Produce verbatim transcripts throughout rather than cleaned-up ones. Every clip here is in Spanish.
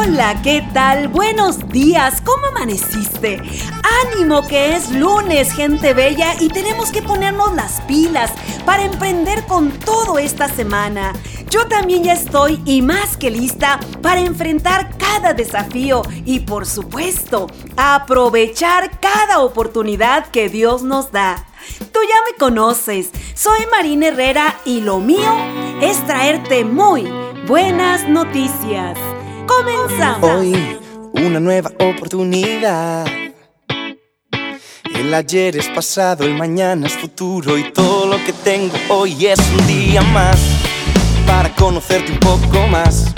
Hola, ¿qué tal? Buenos días, ¿cómo amaneciste? ¡Ánimo que es lunes, gente bella! Y tenemos que ponernos las pilas para emprender con todo esta semana. Yo también ya estoy y más que lista para enfrentar cada desafío y, por supuesto, aprovechar cada oportunidad que Dios nos da. Tú ya me conoces, soy Marina Herrera y lo mío es traerte muy buenas noticias. ¡Comenzamos! Hoy, una nueva oportunidad. El ayer es pasado, el mañana es futuro y todo lo que tengo hoy es un día más para conocerte un poco más,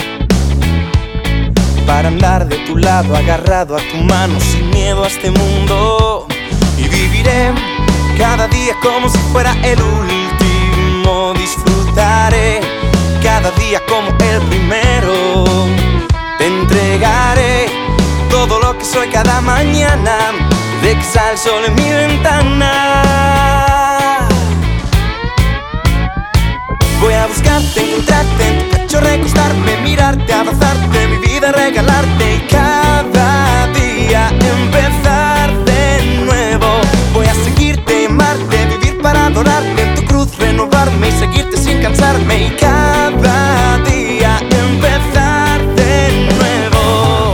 para andar de tu lado agarrado a tu mano sin miedo a este mundo. Y viviré cada día como si fuera el último. Disfrutaré cada día como el primero. Te entregaré todo lo que soy cada mañana. De que sale el sol en mi ventana. Voy a buscarte, encontrarte en tu pecho, recostarme, mirarte, abrazarte, mi vida regalarte y cada día empezar de nuevo. Voy a seguirte, amarte, vivir para adorarte, en tu cruz renovarme y seguirte sin cansarme y cada día empezar de nuevo.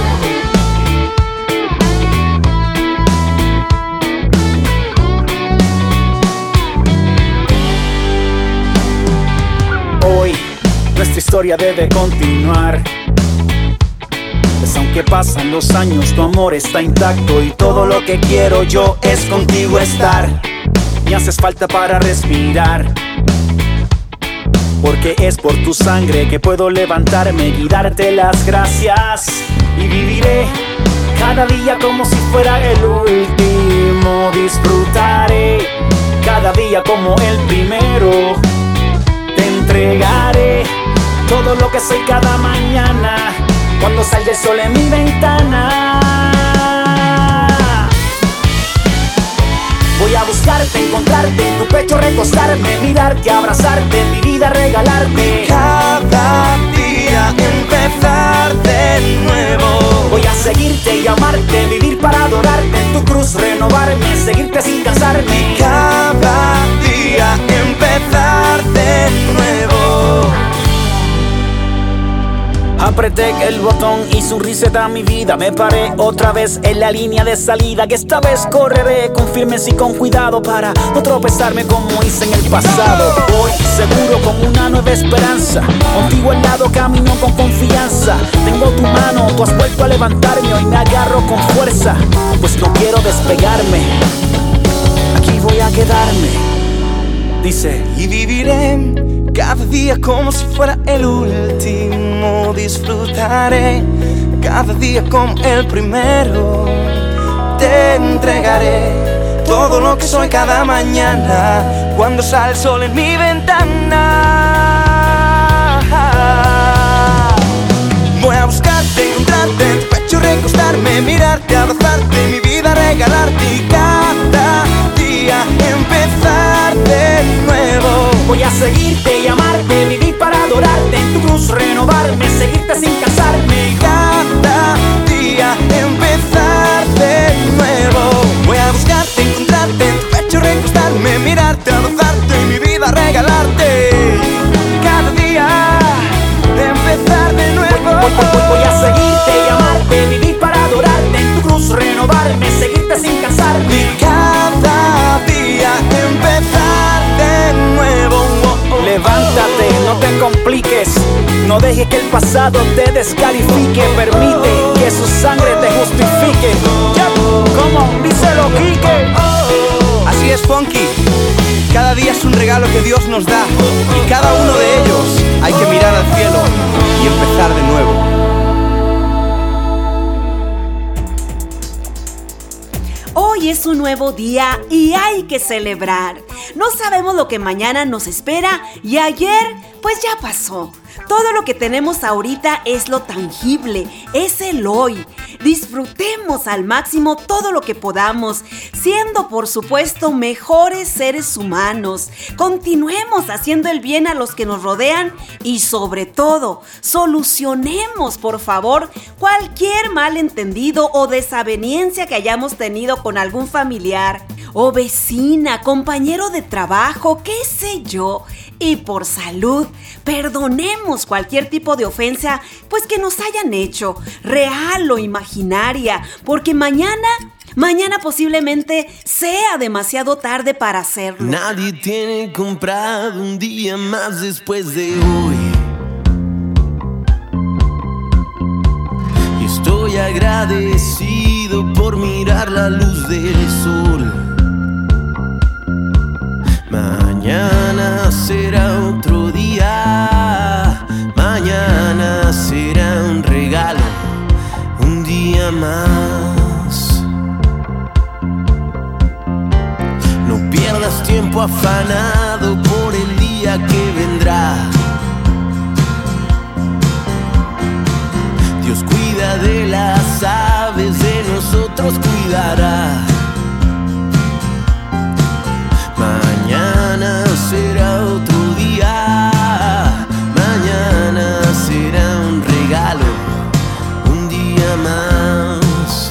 Hoy nuestra historia debe continuar. Pues aunque pasan los años, tu amor está intacto y todo lo que quiero yo es contigo estar. Me haces falta para respirar, porque es por tu sangre que puedo levantarme y darte las gracias. Y viviré cada día como si fuera el último. Disfrutaré cada día como el primero. Te entregaré todo lo que soy cada mañana cuando salga el sol en mi ventana. Voy a buscarte, encontrarte, en tu pecho recostarme, mirarte, abrazarte, mi vida regalarte. Cada día empezar de nuevo. Voy a seguirte y amarte, vivir para adorarte, en tu cruz renovarme, seguirte sin cansarme. Cada día empezar de nuevo. Apreté el botón, hice un reset a mi vida. Me paré otra vez en la línea de salida, que esta vez correré con firmeza y con cuidado para no tropezarme como hice en el pasado. Voy seguro con una nueva esperanza, contigo al lado camino con confianza. Tengo tu mano, tú has vuelto a levantarme, hoy me agarro con fuerza, pues no quiero despegarme. Aquí voy a quedarme, dice. Y viviré cada día como si fuera el último. Disfrutaré cada día como el primero. Te entregaré todo lo que soy cada mañana cuando sale el sol en mi ventana. Voy a buscarte, encontrarte, en tu pecho recostarme, mirarte, abrazarte, mi vida regalarte y cada día empezar de nuevo. Voy a seguirte y amarte, vivir para adorarte, en tu cruz renovarme, seguirte sin cansarme. Cada día empezar de nuevo. Voy a buscarte, encontrarte, en tu pecho recostarme, mirarte, abrazarte y mi vida regalarte. Cada día empezar de nuevo. Voy, voy, voy, voy a seguirte y amarte, vivir para adorarte, en tu cruz renovarme, seguirte sin cansarme. Y cada día empezar de nuevo. Levántate, no te compliques, no dejes que el pasado te descalifique. Permite que su sangre te justifique. Ya, como díselo, Quique. Así es, Funky. Cada día es un regalo que Dios nos da y cada uno de ellos hay que mirar al cielo y empezar de nuevo. Hoy es un nuevo día y hay que celebrar. No sabemos lo que mañana nos espera y ayer pues ya pasó. Todo lo que tenemos ahorita es lo tangible, es el hoy. disfrutemos al máximo todo lo que podamos, siendo por supuesto mejores seres humanos. Continuemos haciendo el bien a los que nos rodean y sobre todo, solucionemos por favor cualquier malentendido o desaveniencia que hayamos tenido con algún familiar o vecina, compañero de trabajo, qué sé yo. Y por salud, perdonemos cualquier tipo de ofensa pues que nos hayan hecho, real o imaginaria, porque mañana, mañana posiblemente sea demasiado tarde para hacerlo. Nadie tiene comprado un día más después de hoy. Y estoy agradecido por mirar la luz del sol. Mañana será otro día, mañana será un regalo, un día más. No pierdas tiempo afanado por el día que vendrá. Dios cuida de las aves, de nosotros cuidará. Mañana será otro día, mañana será un regalo, un día más.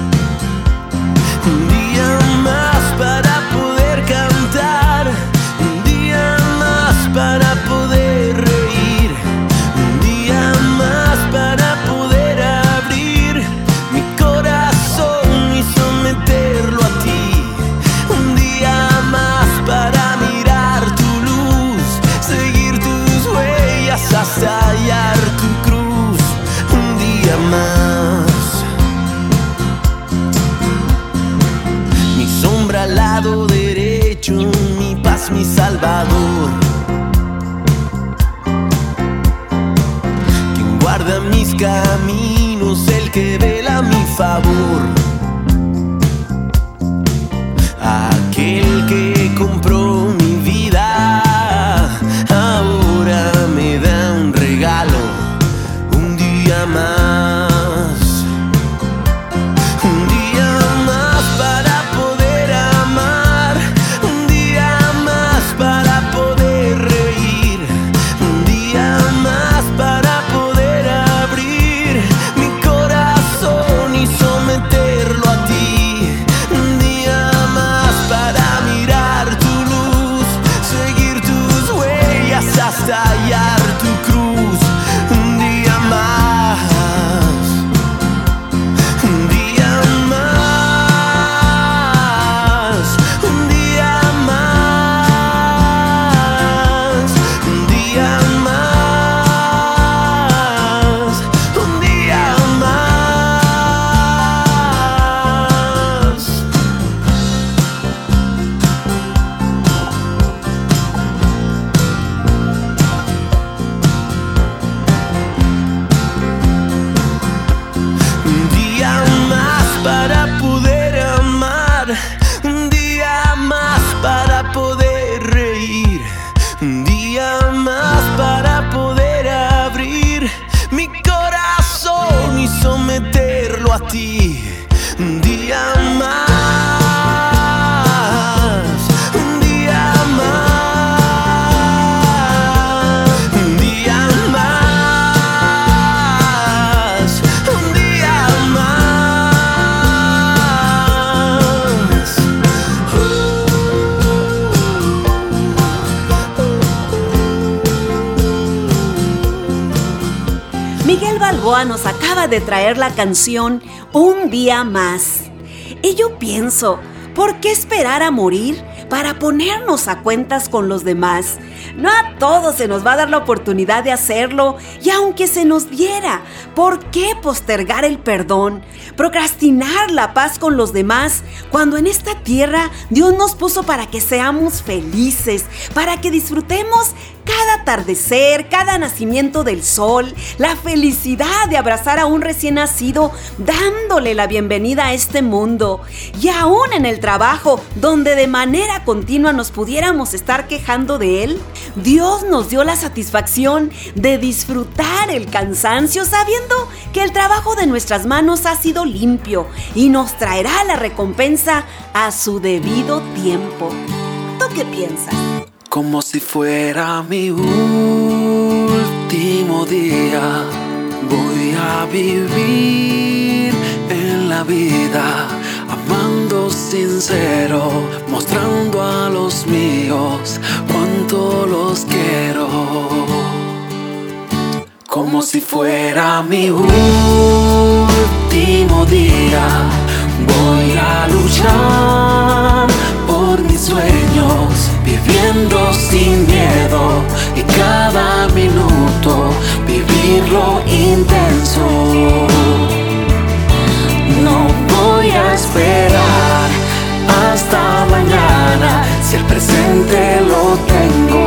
Un día más para poder cantar, un día más para poder reír, un día más para poder abrir mi corazón y someterlo a ti. Un día más para mirar tu luz, seguir tus huellas hasta hallar tu cruz. Un día más. Mi sombra al lado derecho, mi paz, mi salvador. Quien guarda mis caminos, el que vela a mi favor. Aquel que compró mi vida, ahora me da un regalo, un día más. Un día más para poder amar, un día más para poder reír, un día más para poder abrir mi corazón y someterlo a ti. Un día más para mirar tu luz, seguir tus huellas hasta hallar tu cruz. Un día más, un día más, un día más, un día más, un día más. Un día más para poder amar, un día más para poder reír, un día más para poder abrir mi corazón y someterlo a ti. Un día más, un día más, un día más, un día más. Miguel Balboa nos acaba de traer la canción Un Día Más. Y yo pienso, ¿por qué esperar a morir para ponernos a cuentas con los demás? No a todos se nos va a dar la oportunidad de hacerlo, y aunque se nos diera, ¿por qué postergar el perdón? Procrastinar la paz con los demás, cuando en esta tierra Dios nos puso para que seamos felices, para que disfrutemos cada atardecer, cada nacimiento del sol, la felicidad de abrazar a un recién nacido, dándole la bienvenida a este mundo. Y aún en el trabajo, donde de manera continua nos pudiéramos estar quejando de él, Dios nos dio la satisfacción de disfrutar el cansancio sabiendo que el trabajo de nuestras manos ha sido limpio y nos traerá la recompensa a su debido tiempo. ¿Tú qué piensas? Como si fuera mi último día, voy a vivir en la vida, amando sincero, mostrando a los míos cuánto los quiero. Como si fuera mi último día, voy a luchar por mis sueños, viviendo sin miedo y cada minuto vivirlo intenso. No voy a esperar hasta mañana si el presente lo tengo.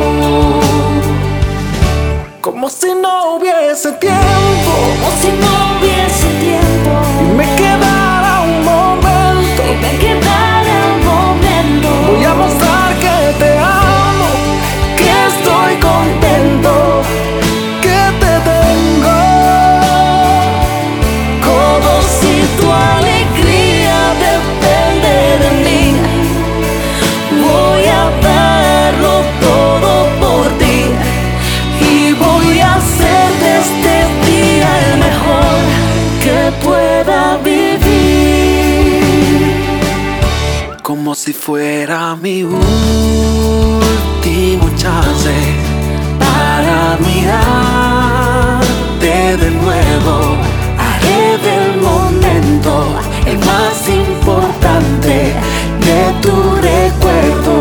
Como si no hubiese tiempo, como si no hubiese tiempo, y me quedara un momento, y me quedara un momento. Voy a mostrar que te amo, que estoy contento, que te tengo. Como si tu alegría depende de mí, voy a darlo todo por ti y voy a hacer de este día el mejor que pueda vivir. Como si fuera mi último chance para mirarte de nuevo. Haré del momento el más importante de tu recuerdo.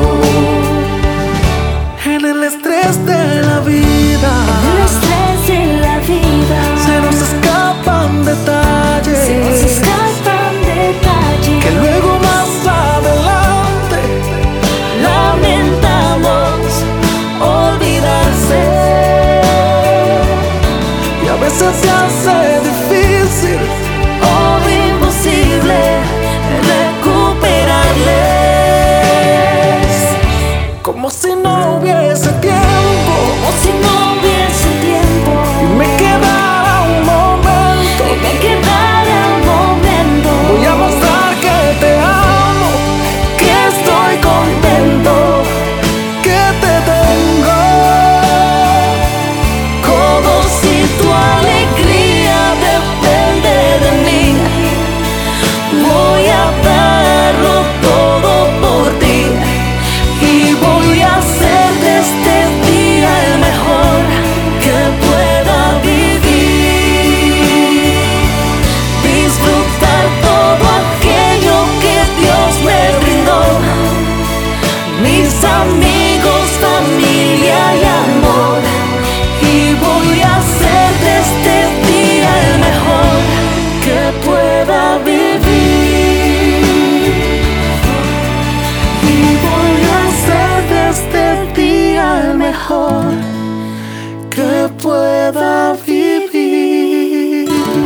En el estrés de la vida, En el estrés de la vida, se nos escapan detalles, se nos escapan detalles que luego más adelante lamentamos olvidarse. y a veces se hace difícil O imposible recuperarles. como si no hubiese tiempo Como si no hubiese tiempo, y me quedara un momento. y me quedara un momento. Voy a mostrar que te amo, que estoy contento, que te tengo. Como si tu alegría depende de mí, voy a darlo todo por ti y voy a hacer de este día el mejor que pueda vivir. Disfrutar todo aquello que Dios me brindó, mis amigos, familia y amor, y voy a hacer de este día el mejor que pueda vivir. Y voy a hacer de este día el mejor que pueda vivir.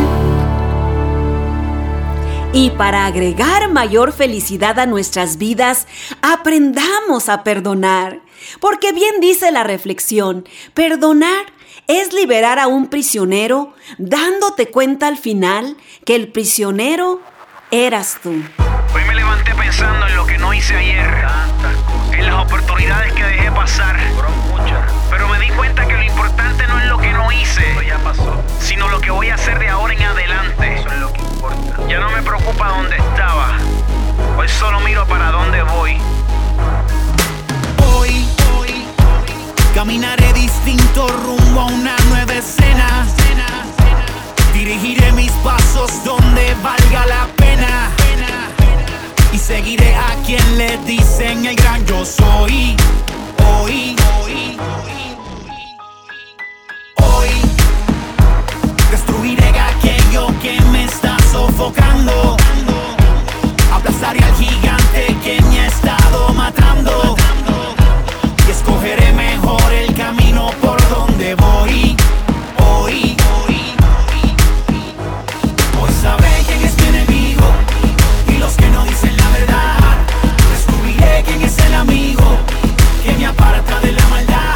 Y para agregar mayor felicidad a nuestras vidas, aprendamos a perdonar. Porque bien dice la reflexión, perdonar es liberar a un prisionero, dándote cuenta al final que el prisionero eras tú. Hoy me levanté pensando en lo que no hice ayer, en las oportunidades que dejé pasar. Pero me di cuenta que lo importante no es lo que no hice, sino lo que voy a hacer de ahora en adelante. Eso es lo que importa. Ya no me preocupa dónde estaba, hoy solo miro para dónde voy. Hoy, hoy, caminaré distinto rumbo a una nueva escena. Dirigiré mis pasos donde valga la pena. Y seguiré a quien le dicen el gran yo soy. Hoy, hoy, hoy destruiré aquello que me está sofocando. Aplastaré al gigante que me ha estado matando. Y escogeré mejor el camino por donde voy. Hoy, hoy, hoy sabré quién es mi enemigo y los que no dicen la verdad. Descubriré quién es el amigo que me aparta de la maldad.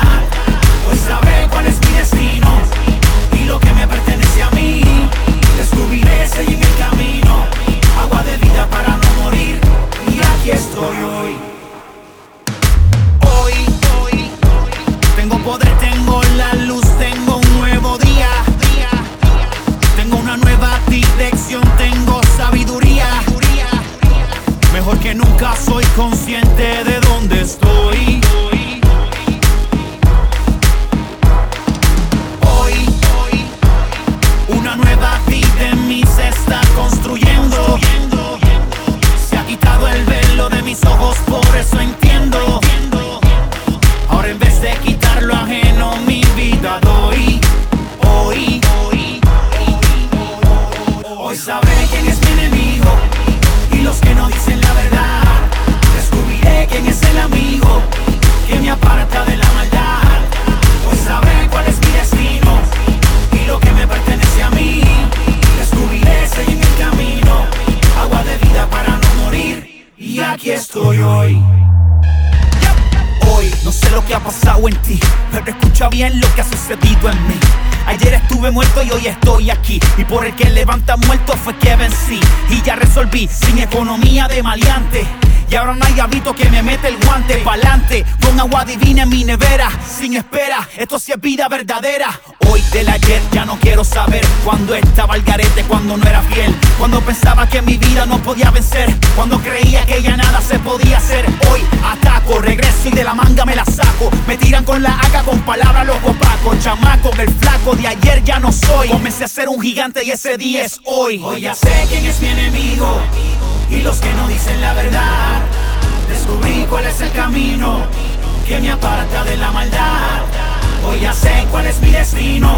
pasado en ti, pero escucha bien lo que ha sucedido en mí. Ayer estuve muerto y hoy estoy aquí, y por el que levanta muerto fue que vencí. Y ya resolví, sin economía de maleante, y ahora no hay hábito que me mete el guante. Pa'lante, con agua divina en mi nevera, sin espera, esto sí es vida verdadera. Hoy del ayer ya no quiero saber, cuando estaba al garete, cuando no era fiel, cuando pensaba que mi vida no podía vencer, cuando creía que ya nada se podía hacer. Hoy ataco, regreso y de la manga me la saco. Me tiran con la haga, con palabras los opacos. Chamaco, el flaco de ayer ya no soy. Comencé a ser un gigante y ese día es hoy. Hoy ya sé quién es mi enemigo y los que no dicen la verdad. Descubrí cuál es el camino que me aparta de la maldad. Hoy ya sé cuál es mi destino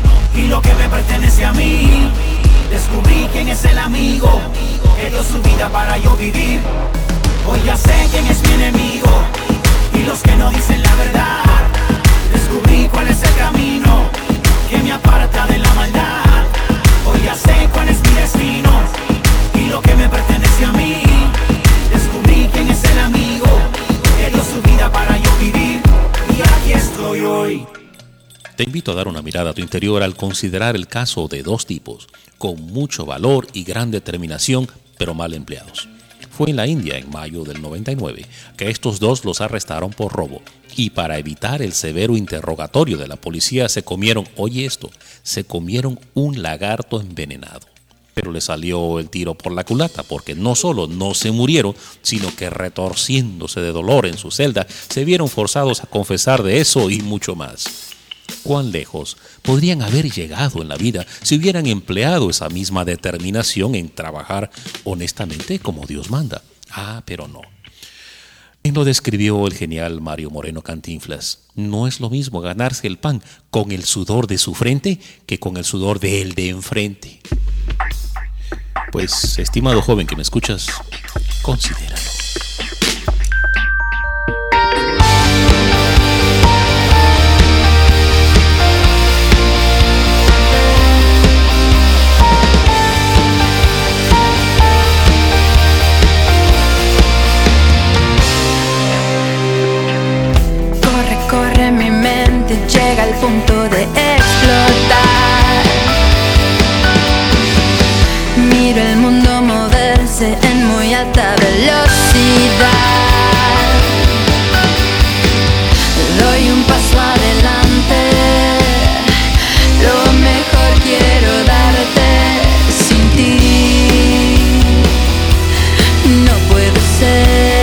y lo que me pertenece a mí. Descubrí quién es el amigo que dio su vida para yo vivir. Hoy ya sé quién es mi enemigo y los que no dicen la verdad. Descubrí cuál es el camino que me aparta de la maldad. Hoy ya sé cuál es mi destino y lo que me pertenece a mí. Descubrí quién es el amigo que dio su vida para yo vivir. Y aquí estoy hoy. Te invito a dar una mirada a tu interior al considerar el caso de dos tipos con mucho valor y gran determinación, pero mal empleados. Fue en la India, en mayo del noventa y nueve, que estos dos los arrestaron por robo. Y para evitar el severo interrogatorio de la policía se comieron, oye esto, se comieron un lagarto envenenado. Pero le salió el tiro por la culata, porque no solo no se murieron, sino que retorciéndose de dolor en su celda, se vieron forzados a confesar de eso y mucho más. ¿Cuán lejos podrían haber llegado en la vida si hubieran empleado esa misma determinación en trabajar honestamente como Dios manda? Ah, pero no. Bien lo describió el genial Mario Moreno Cantinflas. No es lo mismo ganarse el pan con el sudor de su frente que con el sudor del de enfrente. Pues, estimado joven que me escuchas, considéralo. Llega al punto de explotar. Miro el mundo moverse en muy alta velocidad. Doy un paso adelante. Lo mejor quiero darte. Sin ti no puedo ser.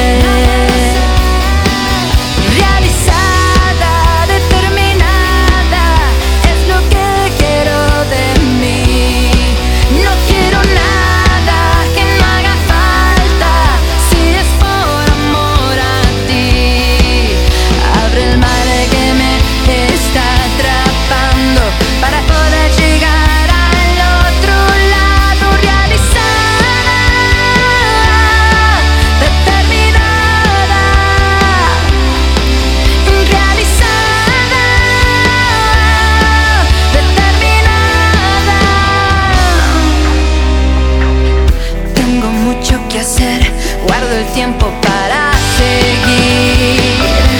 Tiempo para seguir.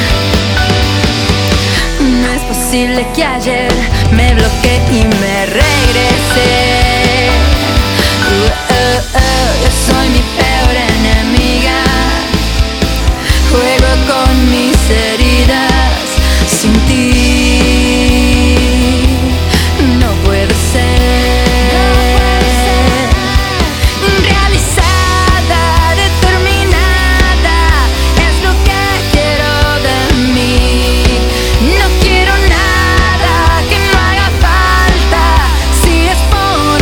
No es posible que ayer me bloqueé y me regresé. Uh, uh, uh, yo soy mi peor enemiga. Juego con mis heridas. Sin ti no puedo ser. Si es por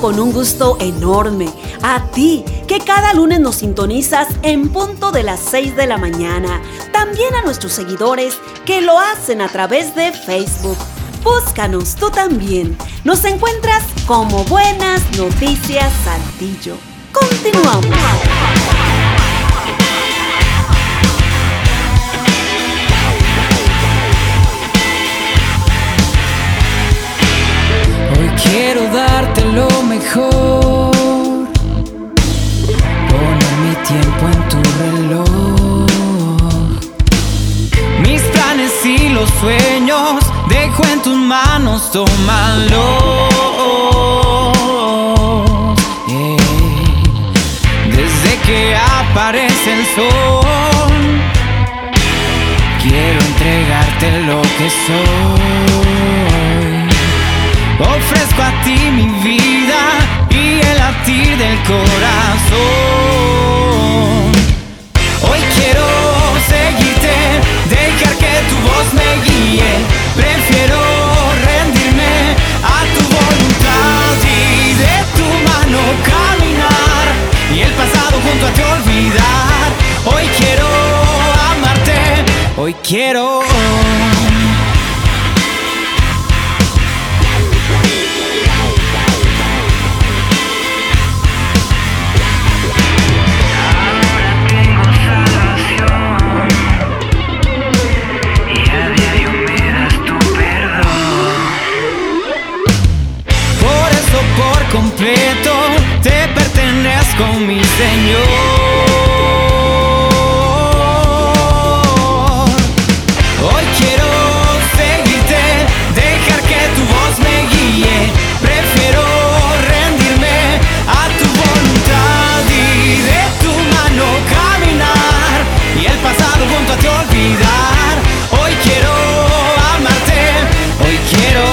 con un gusto enorme. A ti, que cada lunes nos sintonizas en punto de las seis de la mañana. También a nuestros seguidores que lo hacen a través de Facebook. Búscanos tú también. Nos encuentras como Buenas Noticias Saltillo. Continuamos. Quiero darte lo mejor, poner mi tiempo en tu reloj. Mis planes y los sueños dejo en tus manos, tómalos. Yeah. Desde que aparece el sol, quiero entregarte lo que soy. Ofrezco a ti mi vida y el latir del corazón. Hoy quiero seguirte, dejar que tu voz me guíe. Prefiero rendirme a tu voluntad y de tu mano caminar y el pasado junto a ti olvidar. Hoy quiero amarte, hoy quiero. Completo, te pertenezco, mi Señor. Hoy quiero seguirte, dejar que tu voz me guíe. Prefiero rendirme a tu voluntad y de tu mano caminar y el pasado junto a ti olvidar. Hoy quiero amarte, hoy quiero.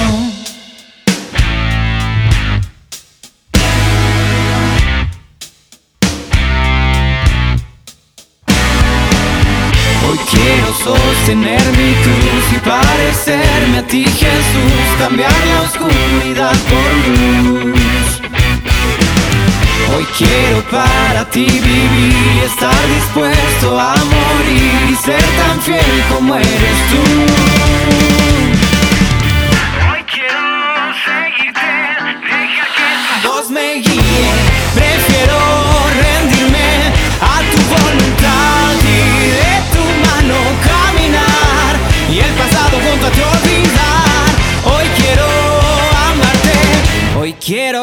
Quiero sostener mi cruz y parecerme a ti, Jesús. Cambiar la oscuridad por luz. Hoy quiero para ti vivir y estar dispuesto a morir y ser tan fiel como eres tú. Hoy quiero seguirte, deja que tu voz me guíe. Prefiero rendirme a tu voluntad y de tu mano caminar y el pasado junto a ti olvidar. Hoy quiero amarte, hoy quiero.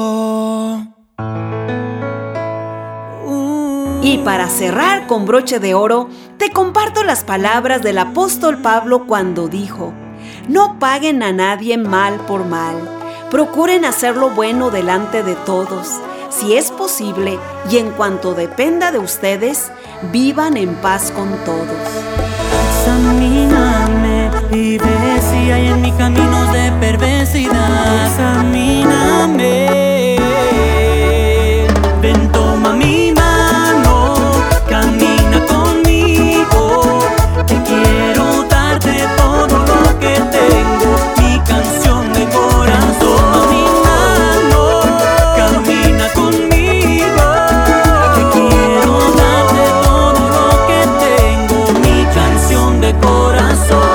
Y para cerrar con broche de oro, te comparto las palabras del apóstol Pablo cuando dijo: no paguen a nadie mal por mal, procuren hacer lo bueno delante de todos. Si es posible y en cuanto dependa de ustedes, vivan en paz con todos. Examíname y ve si hay en mi caminos de perversidad. Examíname. Ven, toma mi mano, camina conmigo. Te quiero darte todo lo que tengo, mi canción de corazón. Toma mi mano, camina conmigo. Te quiero darte todo lo que tengo, mi canción de corazón.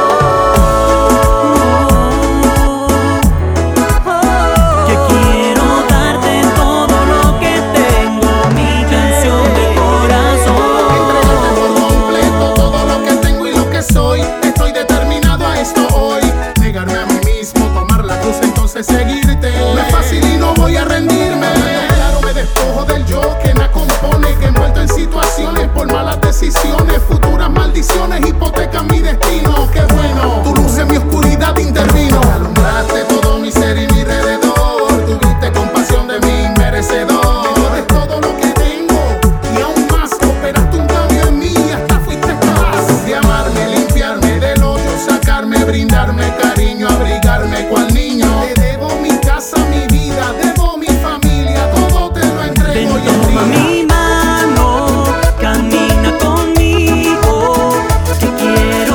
Que quiero darte todo lo que tengo, mi canción de corazón. Completo todo lo que tengo y lo que soy. Estoy determinado a esto hoy. Negarme a mí mismo, tomar la cruz, entonces seguirte. No es fácil y no voy a rendirme. Claro, me despojo del yo que me compone, que envuelto en situaciones por malas decisiones, futuras maldiciones hipotecan mi destino. Qué bueno, tu luz en mi oscuridad intervino. Alumbraste todo mi ser y mi alrededor. Tuviste compasión de mí, merecedor. Me diste todo lo que tengo y aún más. Operaste un cambio en mí, hasta fuiste capaz de amarme, limpiarme del hoyo, sacarme, brindarme cariño, abrigarme cual niño. Te debo mi casa, mi vida, debo mi familia, todo te lo entrego. Ven, y toma en mi mano, camina conmigo. Te quiero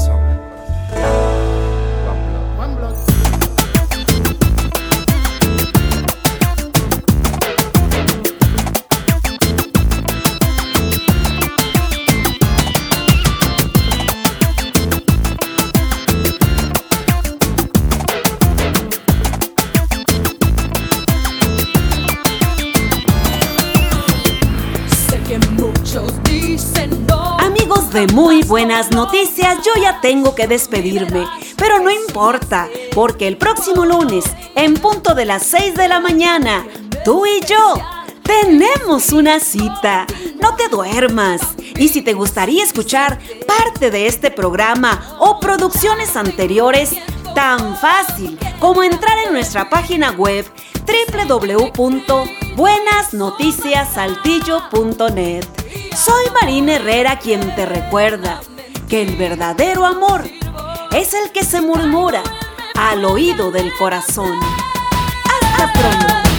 corazón. One blood. Amigos de Muy Buenas Noticias, yo ya tengo que despedirme, pero no importa, porque el próximo lunes, en punto de las seis de la mañana, tú y yo tenemos una cita. No te duermas. Y si te gustaría escuchar parte de este programa o producciones anteriores, tan fácil como entrar en nuestra página web doble u doble u doble u punto buenas noticias saltillo punto net. Soy Marina Herrera quien te recuerda que el verdadero amor es el que se murmura al oído del corazón. Hasta pronto.